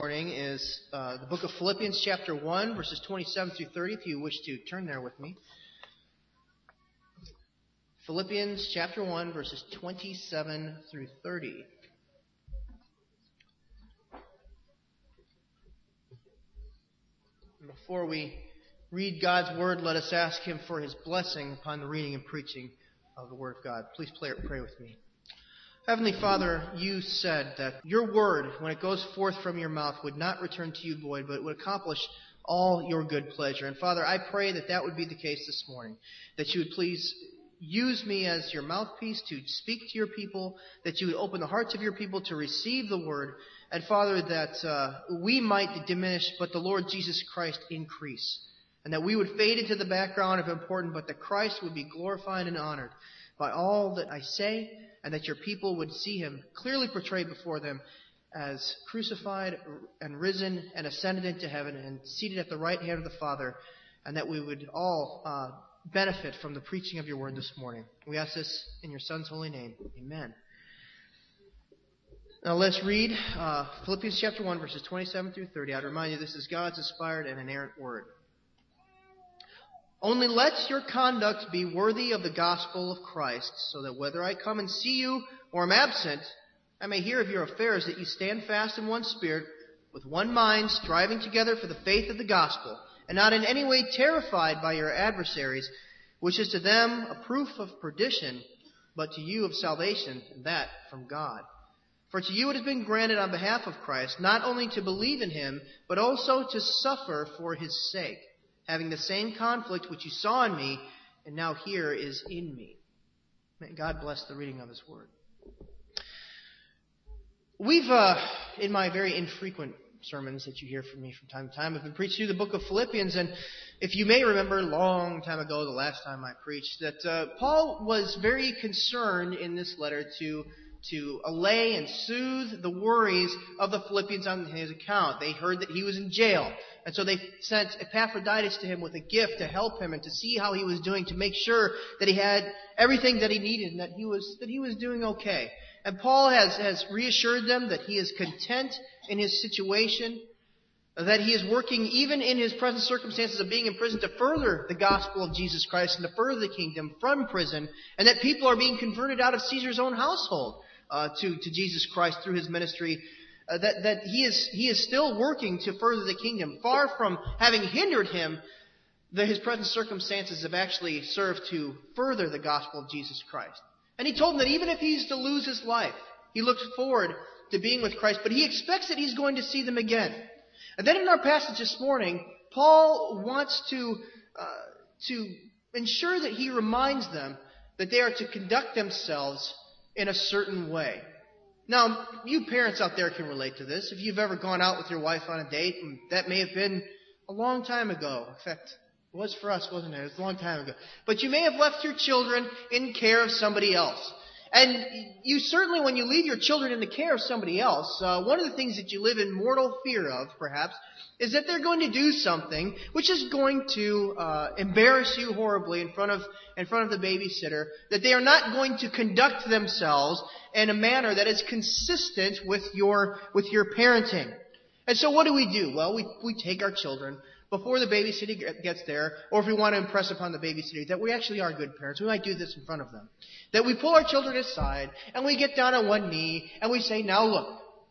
Morning is the book of Philippians chapter 1 verses 27 through 30 if you wish to turn there with me. Philippians chapter 1 verses 27 through 30. Before we read God's word, let us ask Him for His blessing upon the reading and preaching of the word of God. Please pray with me. Heavenly Father, you said that your word, when it goes forth from your mouth, would not return to you void, but would accomplish all your good pleasure. And Father, I pray that that would be the case this morning, that you would please use me as your mouthpiece to speak to your people, that you would open the hearts of your people to receive the word, and Father, that we might diminish, but the Lord Jesus Christ increase, and that we would fade into the background of important, but that Christ would be glorified and honored by all that I say, and that your people would see Him clearly portrayed before them as crucified and risen and ascended into heaven and seated at the right hand of the Father, and that we would all benefit from the preaching of your word this morning. We ask this in your Son's holy name. Amen. Now let's read Philippians chapter 1, verses 27 through 30. I'd remind you this is God's inspired and inerrant word. Only let your conduct be worthy of the gospel of Christ, so that whether I come and see you or am absent, I may hear of your affairs, that you stand fast in one spirit, with one mind, striving together for the faith of the gospel, and not in any way terrified by your adversaries, which is to them a proof of perdition, but to you of salvation, and that from God. For to you it has been granted on behalf of Christ, not only to believe in Him, but also to suffer for His sake, having the same conflict which you saw in me, and now here is in me. May God bless the reading of His word. We've, in my very infrequent sermons that you hear from me from time to time, I've been preaching through the book of Philippians, and if you may remember a long time ago, the last time I preached, that Paul was very concerned in this letter to allay and soothe the worries of the Philippians on his account. They heard that he was in jail, and so they sent Epaphroditus to him with a gift to help him and to see how he was doing, to make sure that he had everything that he needed and that he was doing okay. And Paul has reassured them that he is content in his situation, that he is working even in his present circumstances of being in prison to further the gospel of Jesus Christ and to further the kingdom from prison, and that people are being converted out of Caesar's own household to Jesus Christ through his ministry. That he is still working to further the kingdom. Far from having hindered him, his present circumstances have actually served to further the gospel of Jesus Christ. And he told them that even if he's to lose his life, he looks forward to being with Christ, but he expects that he's going to see them again. And then in our passage this morning, Paul wants to ensure that he reminds them that they are to conduct themselves in a certain way. Now, you parents out there can relate to this. If you've ever gone out with your wife on a date, and that may have been a long time ago. In fact, it was for us, wasn't it? It was a long time ago. But you may have left your children in care of somebody else. And you certainly, when you leave your children in the care of somebody else, one of the things that you live in mortal fear of, perhaps, is that they're going to do something which is going to embarrass you horribly in front of the babysitter, that they are not going to conduct themselves in a manner that is consistent with your parenting. And so what do? Well, we take our children before the babysitter gets there, or if we want to impress upon the babysitter that we actually are good parents, we might do this in front of them. That we pull our children aside, and we get down on one knee, and we say, now look,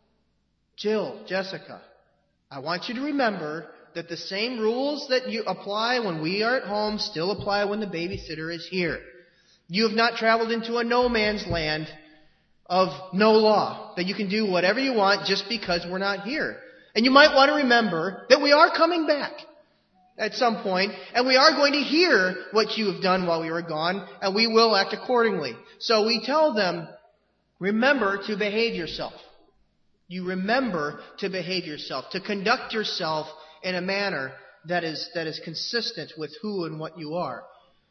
Jill, Jessica, I want you to remember that the same rules that you apply when we are at home still apply when the babysitter is here. You have not traveled into a no man's land of no law, that you can do whatever you want just because we're not here. And you might want to remember that we are coming back at some point, and we are going to hear what you have done while we were gone, and we will act accordingly. So we tell them, remember to behave yourself. You remember to behave yourself, to conduct yourself in a manner that is consistent with who and what you are.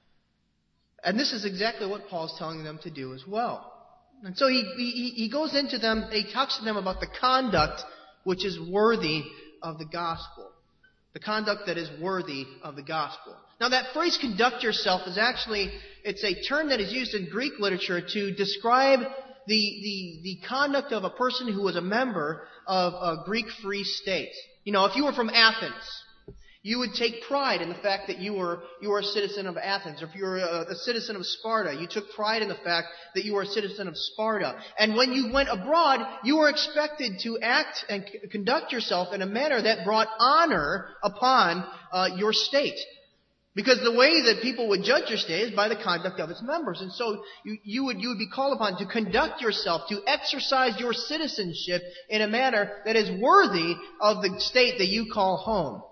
And this is exactly what Paul's telling them to do as well. And so he goes into them, he talks to them about the conduct which is worthy of the gospel. The conduct that is worthy of the gospel. Now that phrase, conduct yourself, is actually, it's a term that is used in Greek literature to describe the conduct of a person who was a member of a Greek free state. You know, if you were from Athens, you would take pride in the fact that you were a citizen of Athens. Or if you were a citizen of Sparta, you took pride in the fact that you were a citizen of Sparta. And when you went abroad, you were expected to act and conduct yourself in a manner that brought honor upon your state. Because the way that people would judge your state is by the conduct of its members. And so you would be called upon to conduct yourself, to exercise your citizenship in a manner that is worthy of the state that you call home.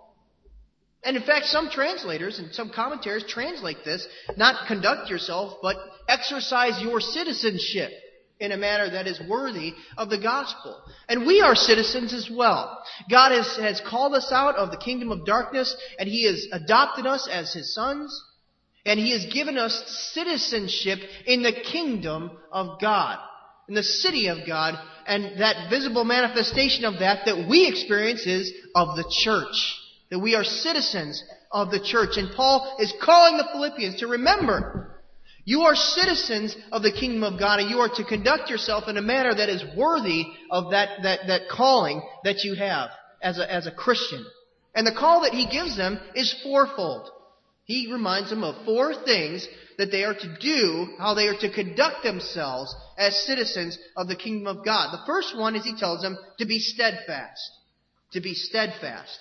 And in fact, some translators and some commentators translate this, not conduct yourself, but exercise your citizenship in a manner that is worthy of the gospel. And we are citizens as well. God has called us out of the kingdom of darkness, and He has adopted us as His sons, and He has given us citizenship in the kingdom of God, in the city of God, and that visible manifestation of that we experience is of the church. That we are citizens of the church. And Paul is calling the Philippians to remember, you are citizens of the kingdom of God, and you are to conduct yourself in a manner that is worthy of that calling that you have as a Christian. And the call that he gives them is fourfold. He reminds them of four things that they are to do, how they are to conduct themselves as citizens of the kingdom of God. The first one is he tells them to be steadfast. To be steadfast.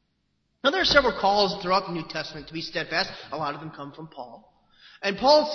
Now there are several calls throughout the New Testament to be steadfast. A lot of them come from Paul. And Paul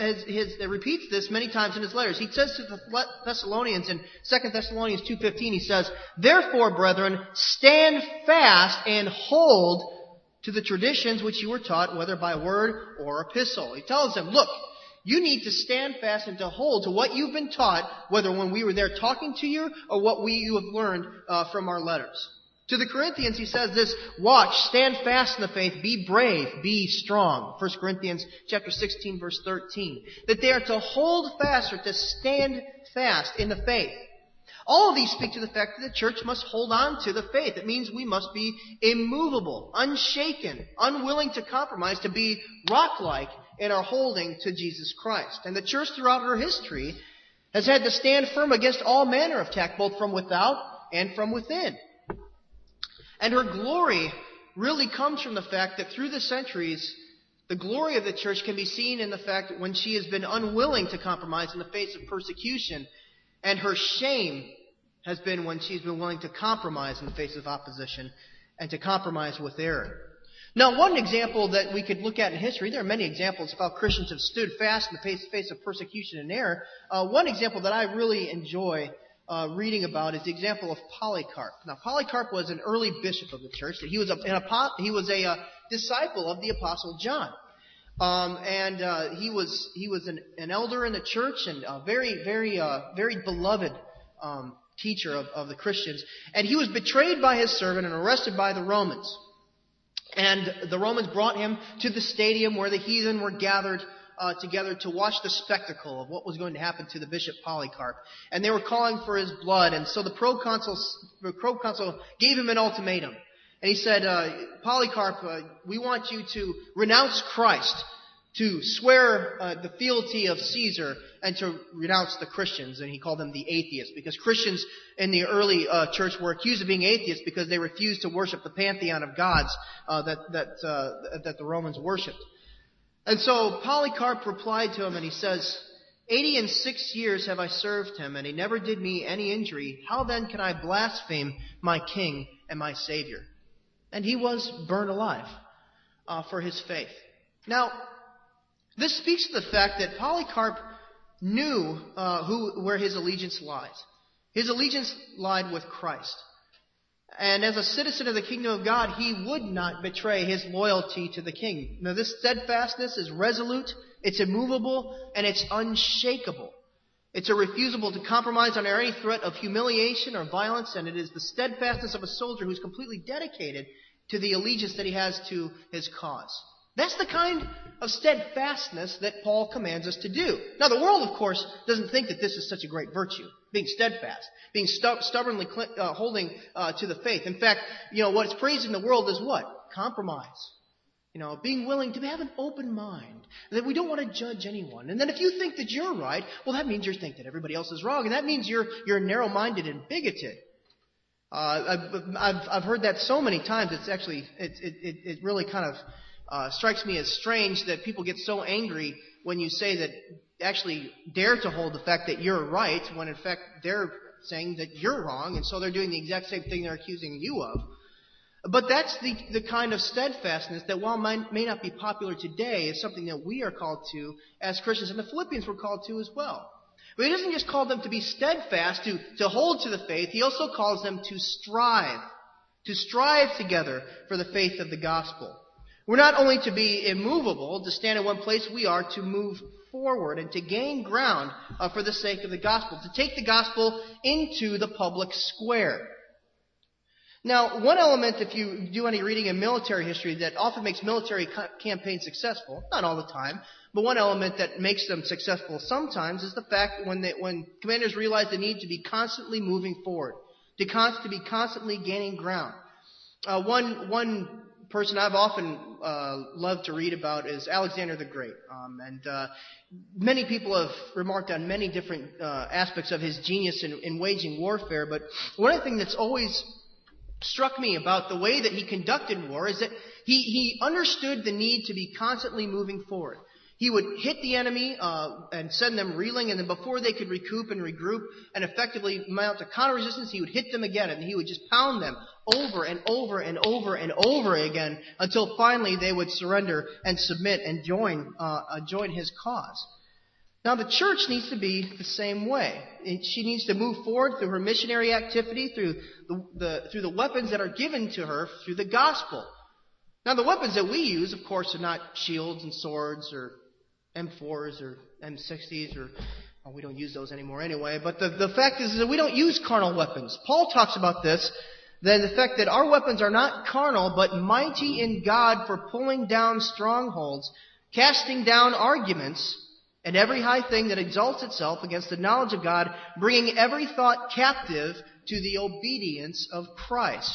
repeats this many times in his letters. He says to the Thessalonians in 2 Thessalonians 2:15, he says, "Therefore, brethren, stand fast and hold to the traditions which you were taught, whether by word or epistle." He tells them, look, you need to stand fast and to hold to what you've been taught, whether when we were there talking to you or what you have learned from our letters. To the Corinthians, he says this, watch, stand fast in the faith, be brave, be strong. 1 Corinthians chapter 16, verse 13. That they are to hold fast or to stand fast in the faith. All of these speak to the fact that the church must hold on to the faith. It means we must be immovable, unshaken, unwilling to compromise, to be rock-like in our holding to Jesus Christ. And the church throughout her history has had to stand firm against all manner of attack, both from without and from within. And her glory really comes from the fact that through the centuries, the glory of the church can be seen in the fact that when she has been unwilling to compromise in the face of persecution, and her shame has been when she's been willing to compromise in the face of opposition and to compromise with error. Now, one example that we could look at in history, there are many examples of how Christians have stood fast in the face of persecution and error. One example that I really enjoy reading about is the example of Polycarp. Now, Polycarp was an early bishop of the church. He was a disciple of the Apostle John, and he was an elder in the church and a very beloved teacher of the Christians. And he was betrayed by his servant and arrested by the Romans. And the Romans brought him to the stadium where the heathen were gathered together to watch the spectacle of what was going to happen to the bishop Polycarp. And they were calling for his blood. And so the proconsul gave him an ultimatum. And he said, Polycarp, we want you to renounce Christ, to swear the fealty of Caesar, and to renounce the Christians. And he called them the atheists, because Christians in the early church were accused of being atheists because they refused to worship the pantheon of gods that the Romans worshipped. And so Polycarp replied to him, and he says, 86 years have I served him, and he never did me any injury. How then can I blaspheme my king and my Savior? And he was burned alive for his faith. Now, this speaks to the fact that Polycarp knew where his allegiance lies. His allegiance lied with Christ. And as a citizen of the kingdom of God, he would not betray his loyalty to the king. Now, this steadfastness is resolute, it's immovable, and it's unshakable. It's a refusal to compromise under any threat of humiliation or violence, and it is the steadfastness of a soldier who's completely dedicated to the allegiance that he has to his cause. That's the kind of steadfastness that Paul commands us to do. Now, the world, of course, doesn't think that this is such a great virtue, being steadfast, being stubbornly holding to the faith. In fact, what's praised in the world is what? Compromise. Being willing to have an open mind, that we don't want to judge anyone. And then if you think that you're right, well, that means you think that everybody else is wrong, and that means you're narrow-minded and bigoted. I've heard that so many times. It's actually it really kind of strikes me as strange that people get so angry when you say that actually dare to hold the fact that you're right when in fact they're saying that you're wrong, and so they're doing the exact same thing they're accusing you of. But that's the kind of steadfastness that, while may not be popular today, is something that we are called to as Christians, and the Philippians were called to as well. But he doesn't just call them to be steadfast, to hold to the faith. He also calls them to strive together for the faith of the gospel. We're not only to be immovable, to stand in one place, we are to move forward and to gain ground for the sake of the gospel, to take the gospel into the public square. Now, one element, if you do any reading in military history, that often makes military campaigns successful, not all the time, but one element that makes them successful sometimes is the fact when commanders realize the need to be constantly moving forward, to be constantly gaining ground. One person I've often loved to read about is Alexander the Great. Many people have remarked on many different aspects of his genius in waging warfare, but one of the things that's always struck me about the way that he conducted war is that he understood the need to be constantly moving forward. He would hit the enemy and send them reeling, and then before they could recoup and regroup and effectively mount a counter-resistance, he would hit them again, and he would just pound them over and over and over and over again until finally they would surrender and submit and join his cause. Now, the church needs to be the same way. She needs to move forward through her missionary activity, through the weapons that are given to her through the gospel. Now, the weapons that we use, of course, are not shields and swords or M4s or M60s, or we don't use those anymore anyway. But the fact is that we don't use carnal weapons. Paul talks about this, the fact that our weapons are not carnal, but mighty in God for pulling down strongholds, casting down arguments, and every high thing that exalts itself against the knowledge of God, bringing every thought captive to the obedience of Christ.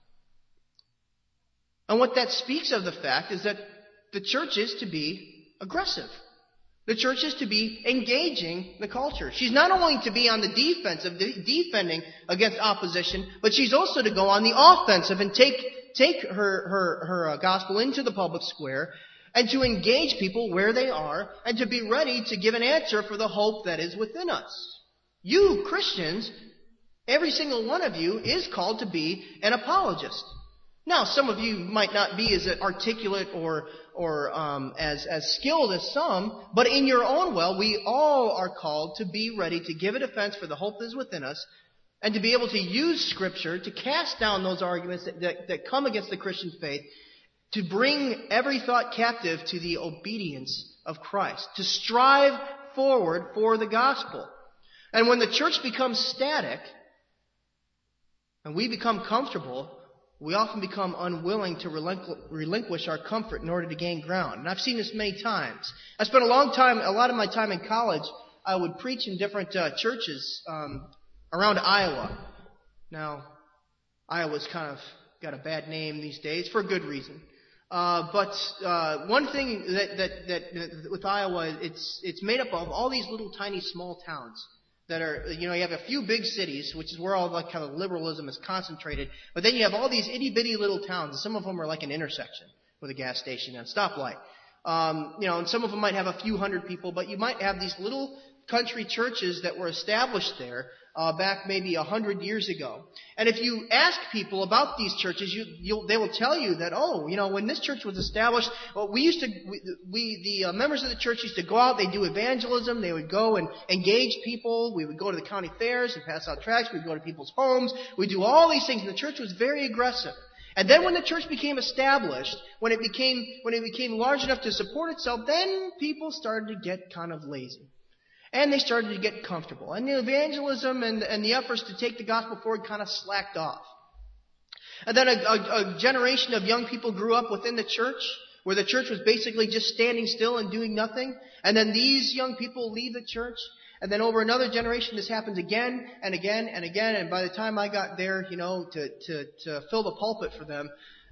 And what that speaks of the fact is that the church is to be aggressive. The church is to be engaging the culture. She's not only to be on the defensive, defending against opposition, but she's also to go on the offensive and take her gospel into the public square, and to engage people where they are, and to be ready to give an answer for the hope that is within us. You, Christians, every single one of you is called to be an apologist. Now, some of you might not be as articulate or as skilled as some, but in your own well, we all are called to be ready to give a defense for the hope that is within us, and to be able to use Scripture to cast down those arguments that come against the Christian faith, to bring every thought captive to the obedience of Christ, to strive forward for the gospel. And when the church becomes static, and we become comfortable, we often become unwilling to relinquish our comfort in order to gain ground. And I've seen this many times. I spent a lot of my time in college, I would preach in different churches around Iowa. Now, Iowa's kind of got a bad name these days for a good reason. But one thing that with Iowa, it's made up of all these little tiny small towns that are, you have a few big cities, which is where all that kind of liberalism is concentrated. But then you have all these itty bitty little towns, and some of them are like an intersection with a gas station and a stoplight. And some of them might have a few hundred people, but you might have these little country churches that were established there back maybe 100 years ago. And if you ask people about these churches, they will tell you that, when this church was established, the members of the church used to go out, they'd do evangelism, they would go and engage people, we would go to the county fairs and pass out tracts, we'd go to people's homes, we'd do all these things, and the church was very aggressive. And then when the church became established, when it became large enough to support itself, then people started to get kind of lazy. And they started to get comfortable. And the evangelism and the efforts to take the gospel forward kind of slacked off. And then a generation of young people grew up within the church, where the church was basically just standing still and doing nothing. And then these young people leave the church. And then over another generation, this happens again and again and again. And by the time I got there, to fill the pulpit for them,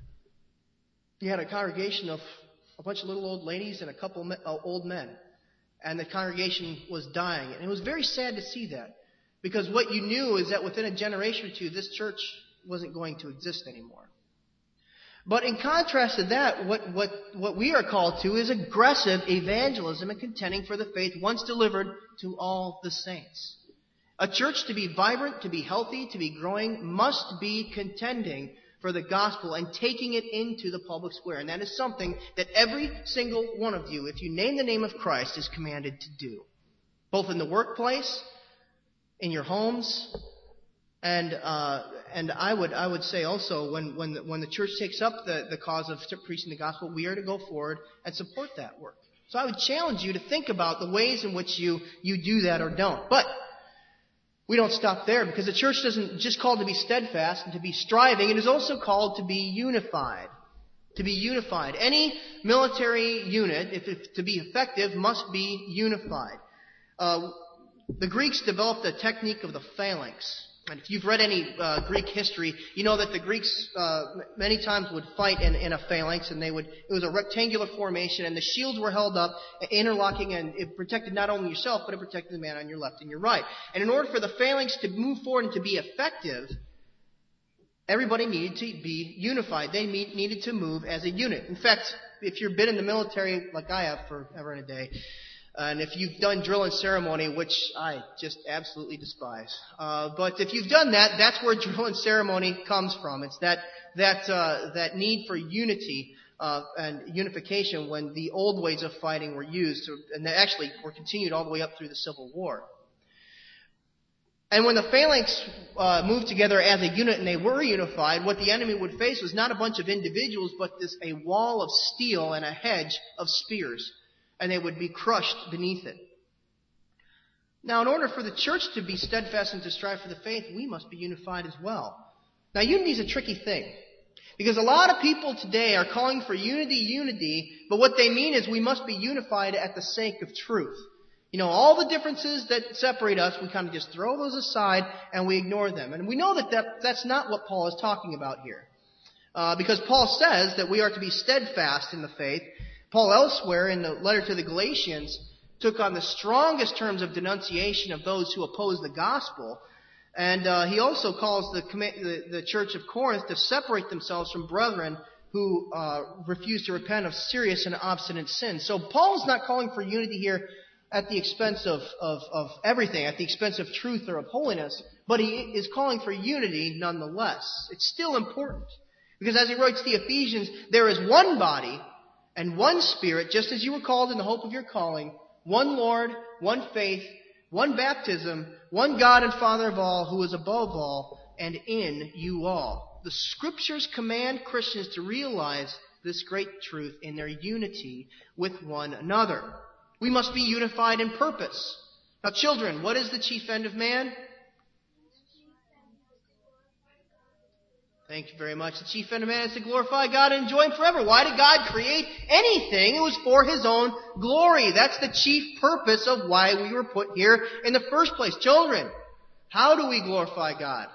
you had a congregation of a bunch of little old ladies and a couple old men. And the congregation was dying. And it was very sad to see that. Because what you knew is that within a generation or two, this church wasn't going to exist anymore. But in contrast to that, what we are called to is aggressive evangelism and contending for the faith once delivered to all the saints. A church to be vibrant, to be healthy, to be growing, must be contending for the gospel and taking it into the public square. And that is something that every single one of you, if you name the name of Christ, is commanded to do. Both in the workplace, in your homes, and I would say also when the church takes up the cause of preaching the gospel, we are to go forward and support that work. So I would challenge you to think about the ways in which you do that or don't. But we don't stop there, because the church isn't just called to be steadfast and to be striving. It is also called to be unified. To be unified. Any military unit, if to be effective, must be unified. The Greeks developed the technique of the phalanx. And if you've read any Greek history, you know that the Greeks many times would fight in a phalanx, and it was a rectangular formation, and the shields were held up, interlocking, and it protected not only yourself, but it protected the man on your left and your right. And in order for the phalanx to move forward and to be effective, everybody needed to be unified. They needed to move as a unit. In fact, if you've been in the military like I have forever and a day, and if you've done drill and ceremony, which I just absolutely despise, but if you've done that, that's where drill and ceremony comes from. It's that need for unity and unification when the old ways of fighting were used, and they actually were continued all the way up through the Civil War. And when the phalanx moved together as a unit and they were unified, what the enemy would face was not a bunch of individuals, but a wall of steel and a hedge of spears. And they would be crushed beneath it. Now, in order for the church to be steadfast and to strive for the faith, we must be unified as well. Now, unity is a tricky thing, because a lot of people today are calling for unity, but what they mean is we must be unified at the sake of truth. You know, all the differences that separate us, we kind of just throw those aside and we ignore them. And we know that's not what Paul is talking about here. Because Paul says that we are to be steadfast in the faith. Paul elsewhere in the letter to the Galatians took on the strongest terms of denunciation of those who oppose the gospel. And he also calls the church of Corinth to separate themselves from brethren who refuse to repent of serious and obstinate sin. So Paul's not calling for unity here at the expense of everything, at the expense of truth or of holiness, but he is calling for unity nonetheless. It's still important, because as he writes to the Ephesians, there is one body and one Spirit, just as you were called in the hope of your calling, one Lord, one faith, one baptism, one God and Father of all, who is above all and in you all. The Scriptures command Christians to realize this great truth in their unity with one another. We must be unified in purpose. Now, children, what is the chief end of man? Thank you very much. The chief end of man is to glorify God and enjoy Him forever. Why did God create anything? It was for His own glory. That's the chief purpose of why we were put here in the first place. Children, how do we glorify God?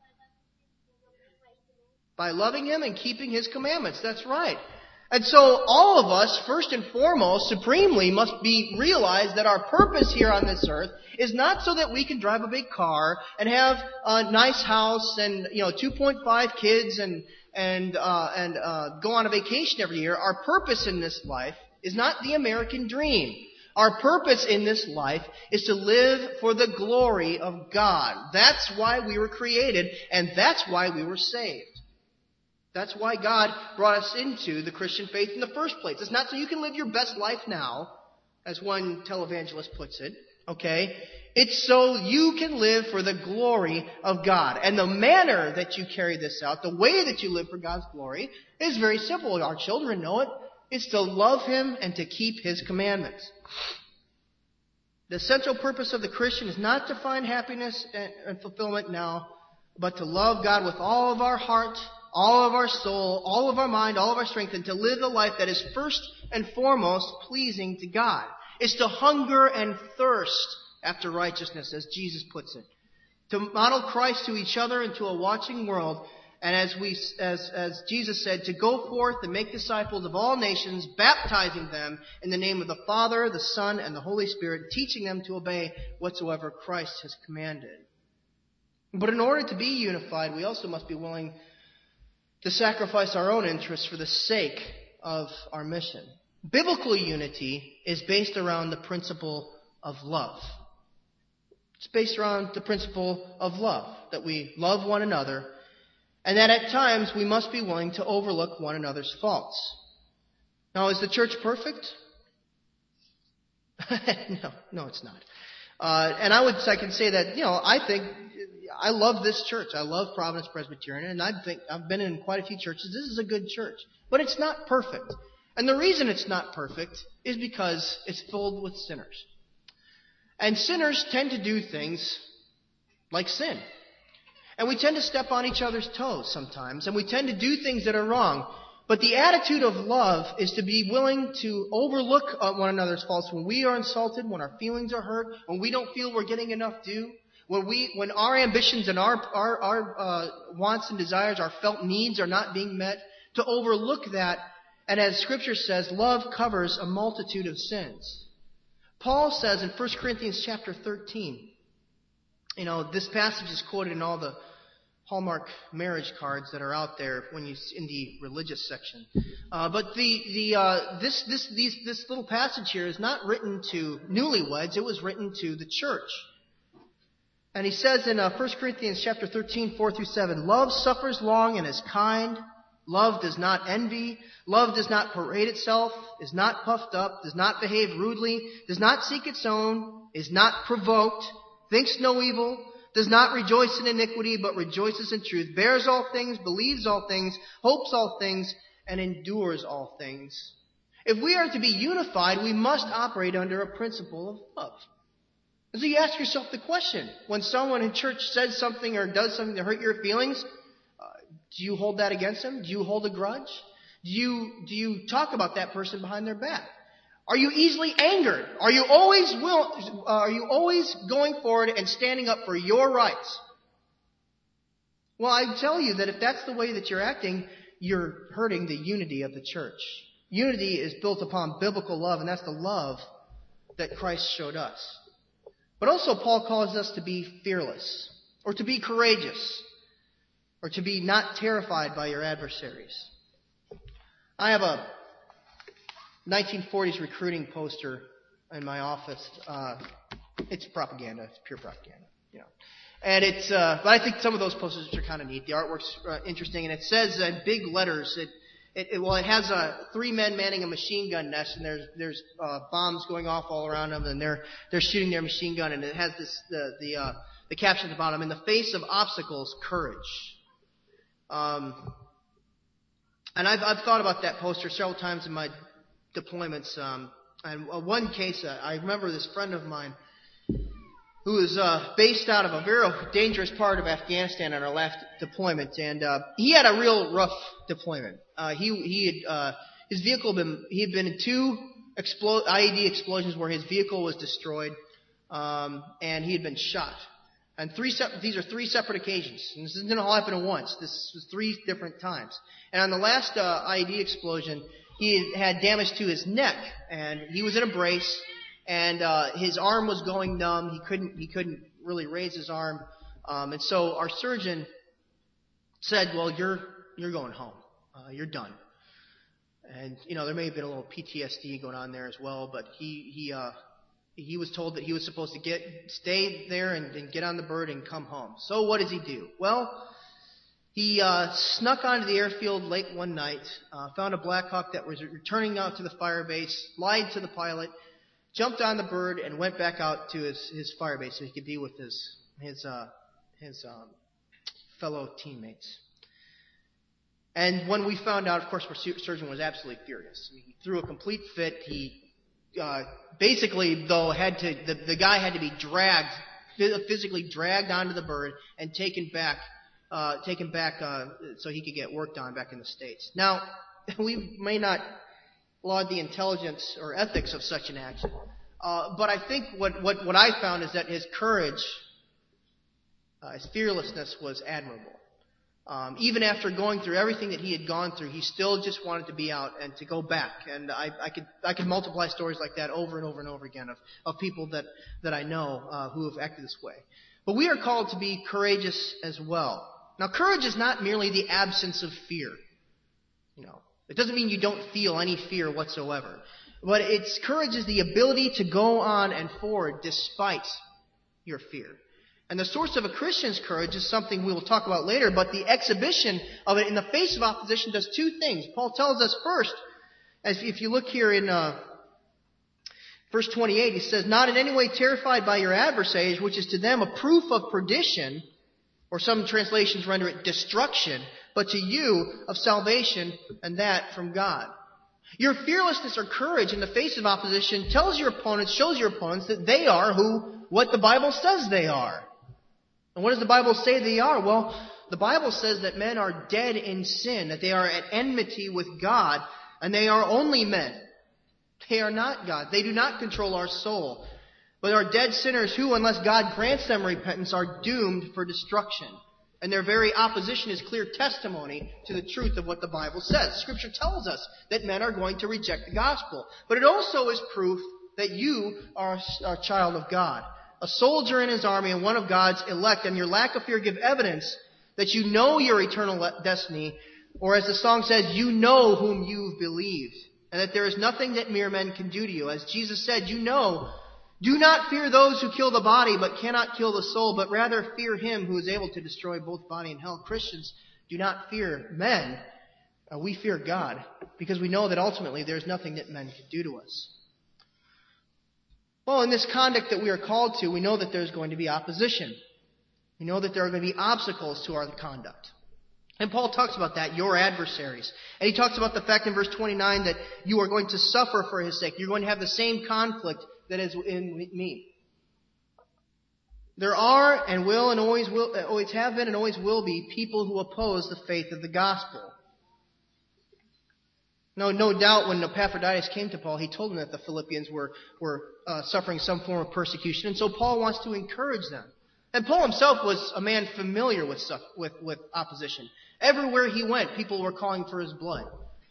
By loving Him and keeping His commandments. That's right. And so all of us, first and foremost, supremely, must be realized that our purpose here on this earth is not so that we can drive a big car and have a nice house and 2.5 kids and go on a vacation every year. Our purpose in this life is not the American dream. Our purpose in this life is to live for the glory of God. That's why we were created, and that's why we were saved. That's why God brought us into the Christian faith in the first place. It's not so you can live your best life now, as one televangelist puts it, okay? It's so you can live for the glory of God. And the manner that you carry this out, the way that you live for God's glory, is very simple. Our children know it. It's to love Him and to keep His commandments. The central purpose of the Christian is not to find happiness and fulfillment now, but to love God with all of our heart, all of our soul, all of our mind, all of our strength, and to live a life that is first and foremost pleasing to God. It's to hunger and thirst after righteousness, as Jesus puts it. To model Christ to each other and to a watching world, and as Jesus said, to go forth and make disciples of all nations, baptizing them in the name of the Father, the Son, and the Holy Spirit, teaching them to obey whatsoever Christ has commanded. But in order to be unified, we also must be willing to sacrifice our own interests for the sake of our mission. Biblical unity is based around the principle of love. It's based around the principle of love, that we love one another, and that at times we must be willing to overlook one another's faults. Now, is the church perfect? No, it's not. And I can say that, I think I love this church. I love Providence Presbyterian, and I've been in quite a few churches. This is a good church, but it's not perfect. And the reason it's not perfect is because it's filled with sinners. And sinners tend to do things like sin. And we tend to step on each other's toes sometimes, and we tend to do things that are wrong. But the attitude of love is to be willing to overlook one another's faults when we are insulted, when our feelings are hurt, when we don't feel we're getting enough due, when our ambitions and our wants and desires, our felt needs are not being met, to overlook that. And as Scripture says, love covers a multitude of sins. Paul says in 1 Corinthians chapter 13, this passage is quoted in all the Hallmark marriage cards that are out there in the religious section. But this little passage here is not written to newlyweds. It was written to the church. And he says in 1 Corinthians chapter 13, 4 through 7, love suffers long and is kind. Love does not envy. Love does not parade itself, is not puffed up, does not behave rudely, does not seek its own, is not provoked, thinks no evil, does not rejoice in iniquity, but rejoices in truth, bears all things, believes all things, hopes all things, and endures all things. If we are to be unified, we must operate under a principle of love. And so you ask yourself the question, when someone in church says something or does something to hurt your feelings, do you hold that against them? Do you hold a grudge? Do you talk about that person behind their back? Are you easily angered? Are you always going forward and standing up for your rights? Well, I tell you that if that's the way that you're acting, you're hurting the unity of the church. Unity is built upon biblical love, and that's the love that Christ showed us. But also Paul calls us to be fearless, or to be courageous, or to be not terrified by your adversaries. I have a 1940s recruiting poster in my office. It's propaganda. It's pure propaganda. And but I think some of those posters are kind of neat. The artwork's interesting, and it says in big letters. It has 3 men manning a machine gun nest, and there's bombs going off all around them, and they're shooting their machine gun, and it has the caption at the bottom: "In the face of obstacles, courage." And I've thought about that poster several times in my deployments. And one case, I remember this friend of mine who was based out of a very dangerous part of Afghanistan on our last deployment, and he had a real rough deployment. His vehicle he had been in 2 IED explosions where his vehicle was destroyed, and he had been shot. And these are 3 separate occasions. And this didn't all happen at once. This was 3 different times. And on the last IED explosion, he had damage to his neck, and he was in a brace, and his arm was going numb. He couldn't really raise his arm. And so our surgeon said, "Well, you're going home. You're done." And there may have been a little PTSD going on there as well, but he was told that he was supposed to stay there and get on the bird and come home. So what does he do? Well, he snuck onto the airfield late one night, found a Black Hawk that was returning out to the fire base, lied to the pilot, jumped on the bird, and went back out to his fire base so he could be with his fellow teammates. And when we found out, of course, our surgeon was absolutely furious. He threw a complete fit. He basically, though, the guy had to be physically dragged onto the bird and taken back so he could get worked on back in the States. Now, we may not laud the intelligence or ethics of such an action, but I think what I found is that his courage, his fearlessness was admirable. Even after going through everything that he had gone through, he still just wanted to be out and to go back. And I could multiply stories like that over and over and over again of people that I know who have acted this way. But we are called to be courageous as well. Now, courage is not merely the absence of fear. It doesn't mean you don't feel any fear whatsoever. But courage is the ability to go on and forward despite your fear. And the source of a Christian's courage is something we will talk about later, but the exhibition of it in the face of opposition does two things. Paul tells us first, if you look here in verse 28, he says, "Not in any way terrified by your adversaries, which is to them a proof of perdition," or some translations render it destruction, "but to you of salvation, and that from God." Your fearlessness or courage in the face of opposition shows your opponents that they are what the Bible says they are. And what does the Bible say they are? Well, the Bible says that men are dead in sin, that they are at enmity with God, and they are only men. They are not God. They do not control our soul, but are dead sinners who, unless God grants them repentance, are doomed for destruction. And their very opposition is clear testimony to the truth of what the Bible says. Scripture tells us that men are going to reject the gospel. But it also is proof that you are a child of God, a soldier in His army and one of God's elect. And your lack of fear give evidence that you know your eternal destiny, or as the song says, you know whom you've believed, and that there is nothing that mere men can do to you. As Jesus said, you know, do not fear those who kill the body but cannot kill the soul, but rather fear Him who is able to destroy both body and hell. Christians do not fear men. We fear God, because we know that ultimately there is nothing that men can do to us. Well, in this conduct that we are called to, we know that there's going to be opposition. We know that there are going to be obstacles to our conduct. And Paul talks about that, your adversaries. And he talks about the fact in verse 29 that you are going to suffer for His sake. You're going to have the same conflict that is in me. There are and will and always have been and always will be people who oppose the faith of the gospel. No doubt when Epaphroditus came to Paul, he told him that the Philippians were suffering some form of persecution. And so Paul wants to encourage them. And Paul himself was a man familiar with opposition. Everywhere he went, people were calling for his blood.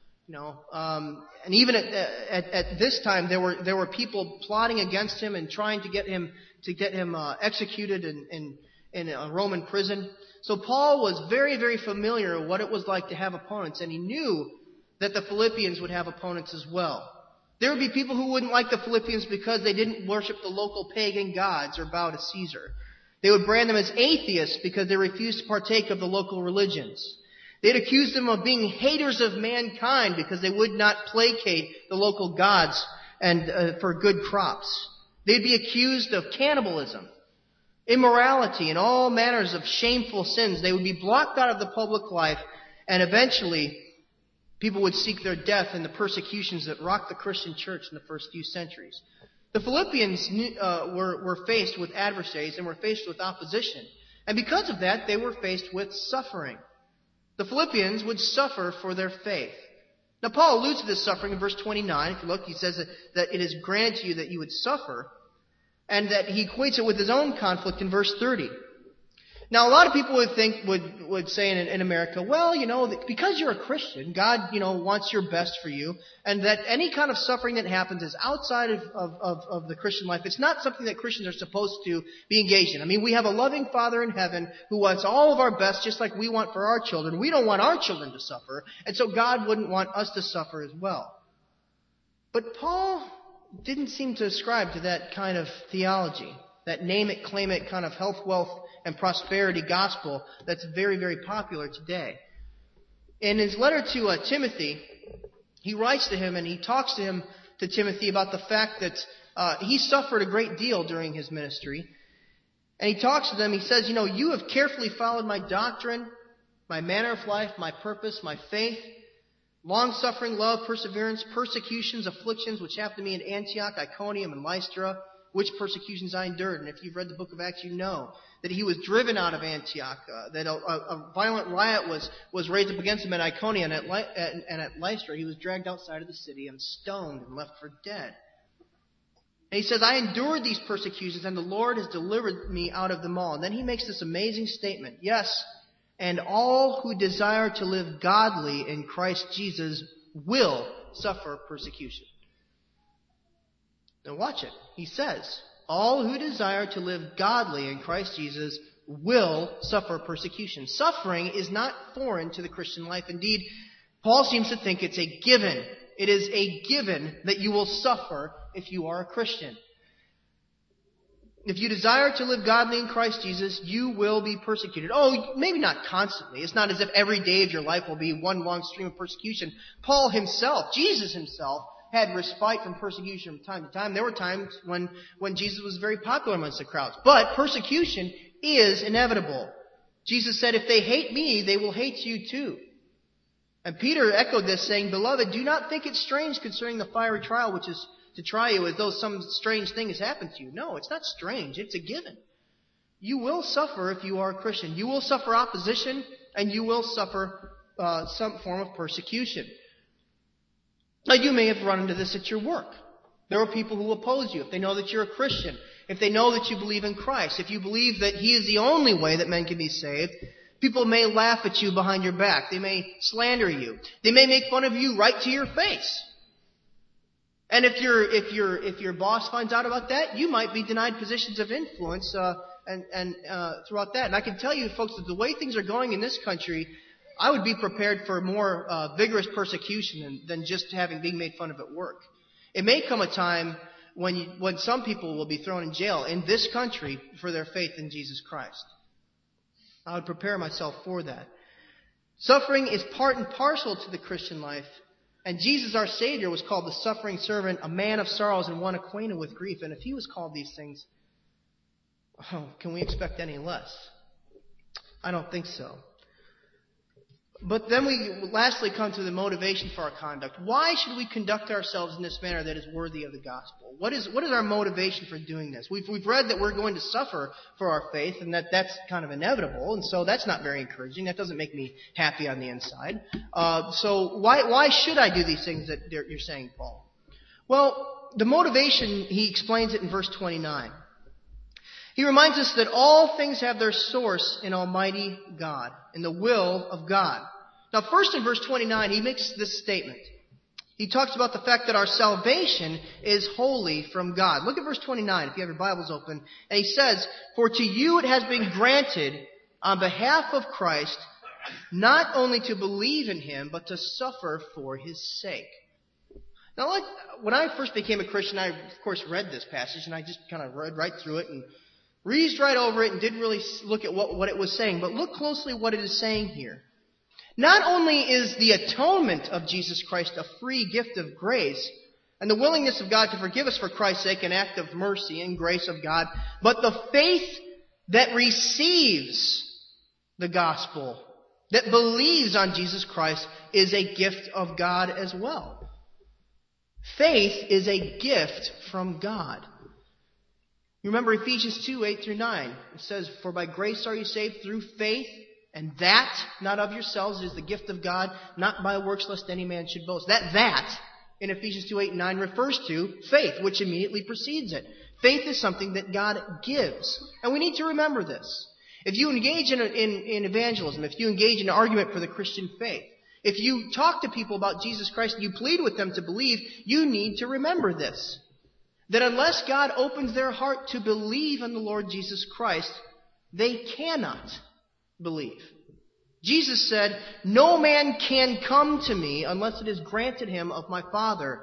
And even at this time, there were people plotting against him and trying to get him executed in a Roman prison. So Paul was very, very familiar with what it was like to have opponents, and he knew that the Philippians would have opponents as well. There would be people who wouldn't like the Philippians because they didn't worship the local pagan gods or bow to Caesar. They would brand them as atheists because they refused to partake of the local religions. They'd accuse them of being haters of mankind because they would not placate the local gods and for good crops. They'd be accused of cannibalism, immorality, and all manners of shameful sins. They would be blocked out of the public life, and eventually people would seek their death in the persecutions that rocked the Christian church in the first few centuries. The Philippians were faced with adversaries and were faced with opposition. And because of that, they were faced with suffering. The Philippians would suffer for their faith. Now, Paul alludes to this suffering in verse 29. If you look, he says that it is granted to you that you would suffer, and that he equates it with his own conflict in verse 30. Now, a lot of people would say in America, well, because you're a Christian, God, wants your best for you, and that any kind of suffering that happens is outside of the Christian life. It's not something that Christians are supposed to be engaged in. I mean, we have a loving Father in heaven who wants all of our best, just like we want for our children. We don't want our children to suffer, and so God wouldn't want us to suffer as well. But Paul didn't seem to ascribe to that kind of theology, that name it, claim it kind of health, wealth, and prosperity gospel that's very, very popular today. In his letter to Timothy, he writes to him and he talks to Timothy about the fact that he suffered a great deal during his ministry. And he talks to them, he says, you have carefully followed my doctrine, my manner of life, my purpose, my faith, long-suffering, love, perseverance, persecutions, afflictions, which happened to me in Antioch, Iconium, and Lystra, which persecutions I endured. And if you've read the book of Acts, you know that he was driven out of Antioch, that a violent riot was raised up against him at Iconium, and at Lystra he was dragged outside of the city and stoned and left for dead. And he says, I endured these persecutions, and the Lord has delivered me out of them all. And then he makes this amazing statement. Yes, and all who desire to live godly in Christ Jesus will suffer persecution. Now watch it. He says, all who desire to live godly in Christ Jesus will suffer persecution. Suffering is not foreign to the Christian life. Indeed, Paul seems to think it's a given. It is a given that you will suffer if you are a Christian. If you desire to live godly in Christ Jesus, you will be persecuted. Oh, maybe not constantly. It's not as if every day of your life will be one long stream of persecution. Paul himself, Jesus himself, had respite from persecution from time to time. There were times when Jesus was very popular amongst the crowds. But persecution is inevitable. Jesus said, if they hate me, they will hate you too. And Peter echoed this, saying, Beloved, do not think it strange concerning the fiery trial which is to try you as though some strange thing has happened to you. No, it's not strange. It's a given. You will suffer if you are a Christian. You will suffer opposition, and you will suffer some form of persecution. Now, you may have run into this at your work. There are people who oppose you if they know that you're a Christian, if they know that you believe in Christ, if you believe that He is the only way that men can be saved. People may laugh at you behind your back. They may slander you. They may make fun of you right to your face. And if your boss finds out about that, you might be denied positions of influence throughout that. And I can tell you, folks, that the way things are going in this country, I would be prepared for more vigorous persecution than just being made fun of at work. It may come a time when some people will be thrown in jail in this country for their faith in Jesus Christ. I would prepare myself for that. Suffering is part and parcel to the Christian life. And Jesus, our Savior, was called the suffering servant, a man of sorrows and one acquainted with grief. And if He was called these things, can we expect any less? I don't think so. But then we lastly come to the motivation for our conduct. Why should we conduct ourselves in this manner that is worthy of the gospel? What is our motivation for doing this? We've read that we're going to suffer for our faith and that's kind of inevitable, and so that's not very encouraging. That doesn't make me happy on the inside. So why should I do these things that you're saying, Paul? Well, the motivation, he explains it in verse 29. He reminds us that all things have their source in Almighty God, in the will of God. Now, first in verse 29, he makes this statement. He talks about the fact that our salvation is wholly from God. Look at verse 29, if you have your Bibles open. And he says, For to you it has been granted on behalf of Christ not only to believe in Him, but to suffer for His sake. Now, when I first became a Christian, I, of course, read this passage, and I just kind of read right through it and breezed right over it and didn't really look at what it was saying. But look closely what it is saying here. Not only is the atonement of Jesus Christ a free gift of grace, and the willingness of God to forgive us for Christ's sake an act of mercy and grace of God, but the faith that receives the gospel, that believes on Jesus Christ, is a gift of God as well. Faith is a gift from God. You remember Ephesians 2, 8 through 9. It says, For by grace are you saved through faith, and that, not of yourselves, is the gift of God, not by works, lest any man should boast. That, in Ephesians 2, 8 and 9, refers to faith, which immediately precedes it. Faith is something that God gives. And we need to remember this. If you engage in evangelism, if you engage in an argument for the Christian faith, if you talk to people about Jesus Christ and you plead with them to believe, you need to remember this. That unless God opens their heart to believe in the Lord Jesus Christ, they cannot believe. Jesus said, No man can come to me unless it is granted him of my Father.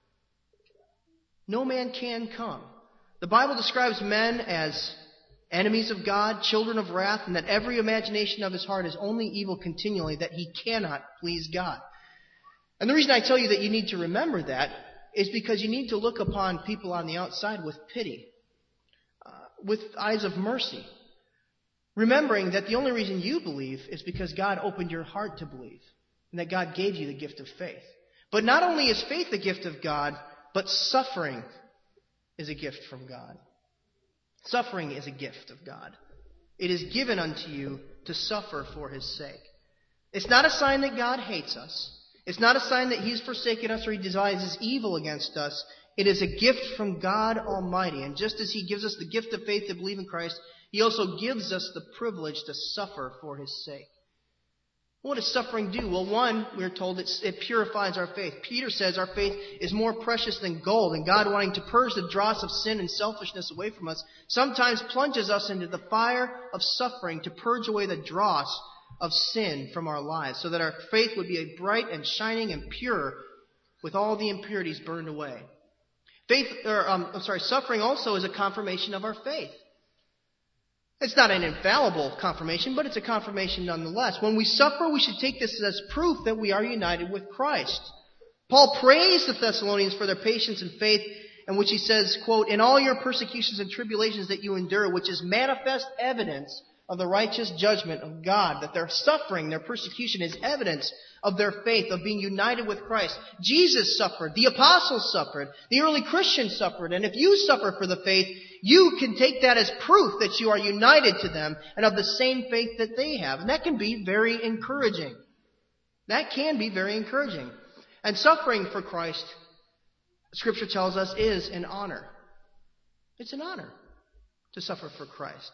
No man can come. The Bible describes men as enemies of God, children of wrath, and that every imagination of his heart is only evil continually, that he cannot please God. And the reason I tell you that you need to remember that is because you need to look upon people on the outside with pity, with eyes of mercy, remembering that the only reason you believe is because God opened your heart to believe, and that God gave you the gift of faith. But not only is faith a gift of God, but suffering is a gift from God. Suffering is a gift of God. It is given unto you to suffer for His sake. It's not a sign that God hates us. It's not a sign that He's forsaken us or He devises evil against us. It is a gift from God Almighty. And just as He gives us the gift of faith to believe in Christ, He also gives us the privilege to suffer for His sake. What does suffering do? Well, one, we're told it purifies our faith. Peter says our faith is more precious than gold, and God, wanting to purge the dross of sin and selfishness away from us, sometimes plunges us into the fire of suffering to purge away the dross of sin from our lives, so that our faith would be bright and shining and pure, with all the impurities burned away. Suffering also is a confirmation of our faith. It's not an infallible confirmation, but it's a confirmation nonetheless. When we suffer, we should take this as proof that we are united with Christ. Paul praised the Thessalonians for their patience and faith, in which he says, quote, "In all your persecutions and tribulations that you endure, which is manifest evidence of the righteous judgment of God," that their suffering, their persecution is evidence of their faith, of being united with Christ. Jesus suffered. The apostles suffered. The early Christians suffered. And if you suffer for the faith, you can take that as proof that you are united to them and of the same faith that they have. And that can be very encouraging. That can be very encouraging. And suffering for Christ, Scripture tells us, is an honor. It's an honor to suffer for Christ.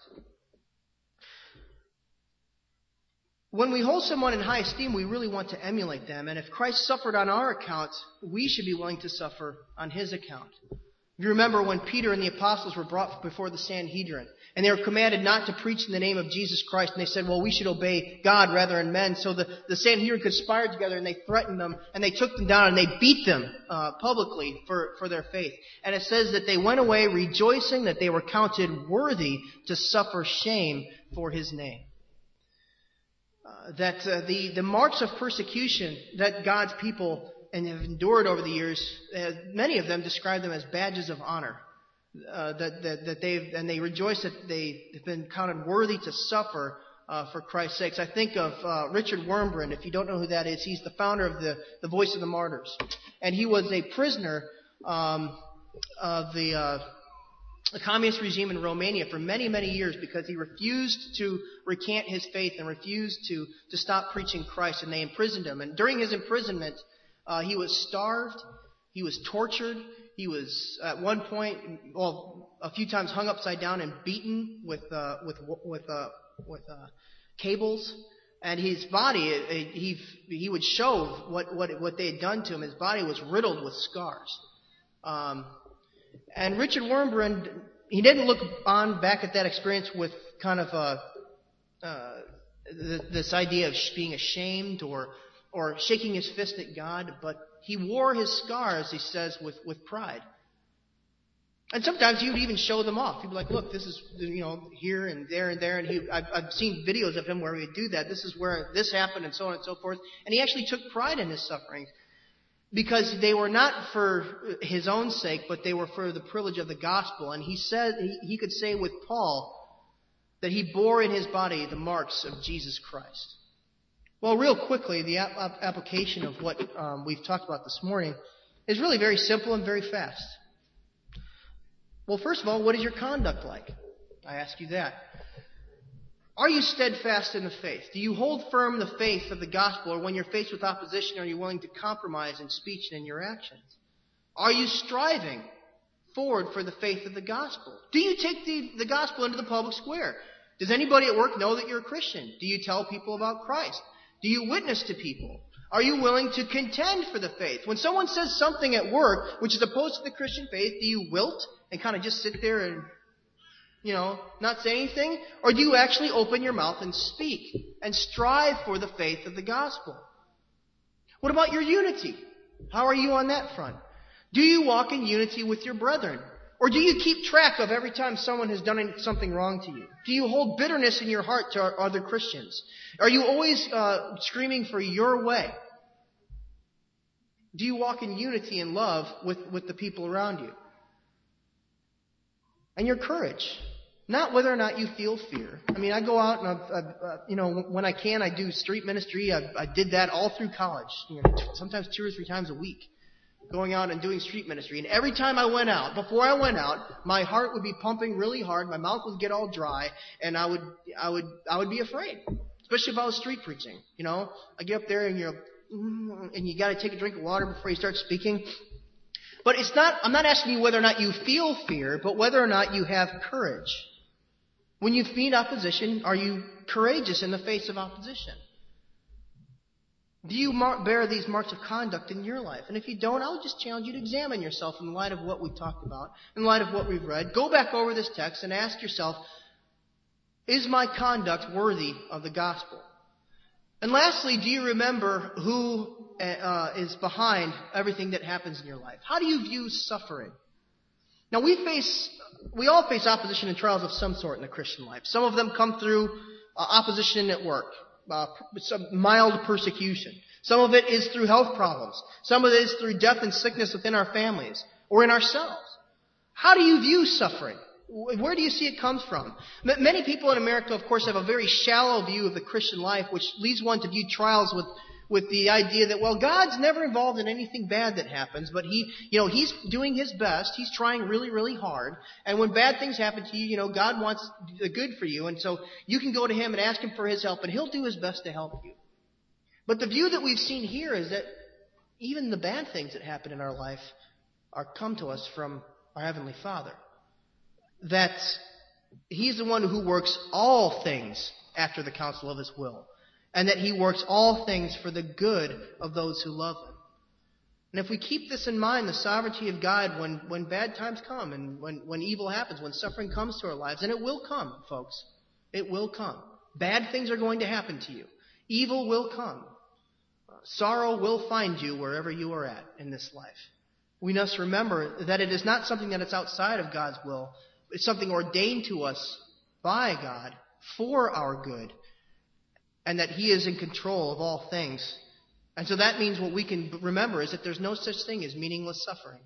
When we hold someone in high esteem, we really want to emulate them. And if Christ suffered on our account, we should be willing to suffer on His account. You remember when Peter and the apostles were brought before the Sanhedrin, and they were commanded not to preach in the name of Jesus Christ, and they said, well, we should obey God rather than men. So the Sanhedrin conspired together, and they threatened them, and they took them down, and they beat them publicly for their faith. And it says that they went away rejoicing that they were counted worthy to suffer shame for His name. The marks of persecution that God's people have endured over the years, many of them describe them as badges of honor. They rejoice that they have been counted worthy to suffer for Christ's sakes. I think of Richard Wurmbrand. If you don't know who that is, he's the founder of the Voice of the Martyrs, and he was a prisoner of the communist regime in Romania for many, many years because he refused to recant his faith and refused to stop preaching Christ, and they imprisoned him. And during his imprisonment, he was starved, he was tortured, he was at one point, a few times hung upside down and beaten with cables. And his body, he would show what they had done to him. His body was riddled with scars. And Richard Wurmbrand, he didn't look on back at that experience with kind of this idea of being ashamed or shaking his fist at God, but he wore his scars, he says, with pride. And sometimes he would even show them off. He'd be like, look, this is, here and there and there. And I've seen videos of him where he would do that. This is where this happened and so on and so forth. And he actually took pride in his sufferings, because they were not for his own sake, but they were for the privilege of the gospel. And he said, he could say with Paul that he bore in his body the marks of Jesus Christ. Well, real quickly, the application of what we've talked about this morning is really very simple and very fast. Well, first of all, what is your conduct like? I ask you that. Are you steadfast in the faith? Do you hold firm the faith of the gospel, or when you're faced with opposition, are you willing to compromise in speech and in your actions? Are you striving forward for the faith of the gospel? Do you take the gospel into the public square? Does anybody at work know that you're a Christian? Do you tell people about Christ? Do you witness to people? Are you willing to contend for the faith? When someone says something at work which is opposed to the Christian faith, do you wilt and kind of just sit there and not say anything? Or do you actually open your mouth and speak and strive for the faith of the gospel? What about your unity? How are you on that front? Do you walk in unity with your brethren? Or do you keep track of every time someone has done something wrong to you? Do you hold bitterness in your heart to other Christians? Are you always screaming for your way? Do you walk in unity and love with the people around you? And your courage. Not whether or not you feel fear. I mean, I go out and, when I can, I do street ministry. I did that all through college, sometimes 2 or 3 times a week, going out and doing street ministry. And every time I went out, before I went out, my heart would be pumping really hard. My mouth would get all dry, and I would be afraid, especially if I was street preaching. I get up there and you got to take a drink of water before you start speaking. But I'm not asking you whether or not you feel fear, but whether or not you have courage. When you meet opposition, are you courageous in the face of opposition? Do you bear these marks of conduct in your life? And if you don't, I would just challenge you to examine yourself in light of what we've talked about, in light of what we've read. Go back over this text and ask yourself, is my conduct worthy of the gospel? And lastly, do you remember who is behind everything that happens in your life? How do you view suffering? Now, we all face opposition and trials of some sort in the Christian life. Some of them come through opposition at work, some mild persecution. Some of it is through health problems. Some of it is through death and sickness within our families or in ourselves. How do you view suffering? Where do you see it comes from? Many people in America, of course, have a very shallow view of the Christian life, which leads one to view trials with the idea that, well, God's never involved in anything bad that happens, but He's doing His best. He's trying really, really hard. And when bad things happen to you, God wants the good for you. And so you can go to Him and ask Him for His help, and He'll do His best to help you. But the view that we've seen here is that even the bad things that happen in our life come to us from our Heavenly Father. That He's the one who works all things after the counsel of His will. And that He works all things for the good of those who love Him. And if we keep this in mind, the sovereignty of God, when bad times come and when evil happens, when suffering comes to our lives, and it will come, folks. It will come. Bad things are going to happen to you. Evil will come. Sorrow will find you wherever you are at in this life. We must remember that it is not something that is outside of God's will. It's something ordained to us by God for our good, and that He is in control of all things. And so that means what we can remember is that there's no such thing as meaningless suffering.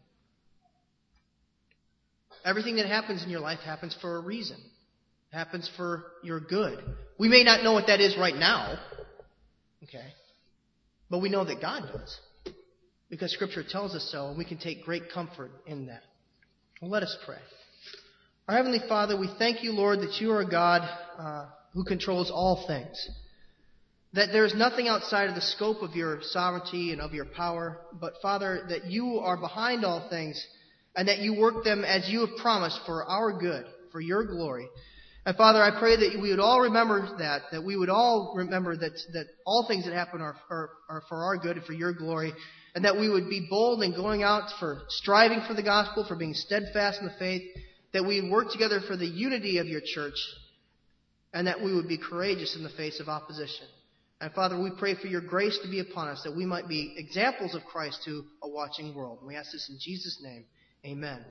Everything that happens in your life happens for a reason. It happens for your good. We may not know what that is right now, okay? But we know that God does, because Scripture tells us so, and we can take great comfort in that. Well, let us pray. Our Heavenly Father, we thank You, Lord, that You are a God who controls all things. That there is nothing outside of the scope of Your sovereignty and of Your power, but, Father, that You are behind all things, and that You work them as You have promised for our good, for Your glory. And, Father, I pray that we would all remember that we would all remember that all things that happen are for our good and for Your glory, and that we would be bold in going out for striving for the gospel, for being steadfast in the faith, that we would work together for the unity of Your church, and that we would be courageous in the face of opposition. And Father, we pray for Your grace to be upon us, that we might be examples of Christ to a watching world. And we ask this in Jesus' name. Amen.